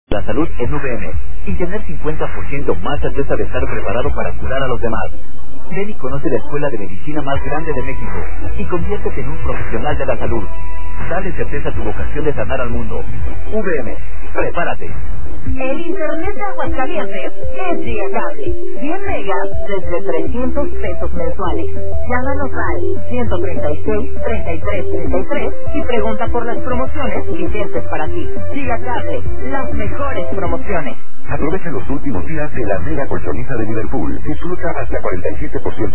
La salud en VM y tener 50% más certeza de estar preparado para curar a los demás. Ven y conoce la escuela de medicina más grande de México y conviértete en un profesional de la salud. Dale certeza a tu vocación de sanar al mundo. VM, prepárate. El internet de Aguascalientes es Gigacable. 100 megas desde 300 pesos mensuales. Llámanos al 136-3333 y pregunta por las promociones vigentes para ti. Gigacable, las mejores promociones. Aprovecha los últimos días de la mega colchonista de Liverpool. Disfruta hasta 47%